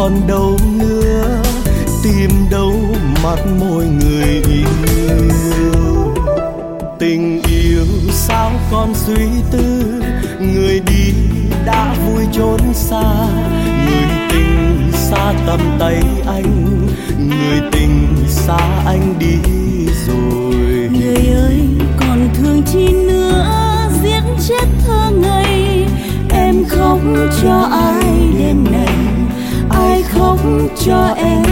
còn đâu nữa, tìm đâu mắt môi người yêu. Tình yêu sao còn suy tư, người đi đã vui trốn xa. Người tình xa tầm tay anh, người tình xa anh đi rồi. Người ơi còn thương chi nữa, giết chết thơ ngây. Em khóc cho ai đêm này, ai khóc cho em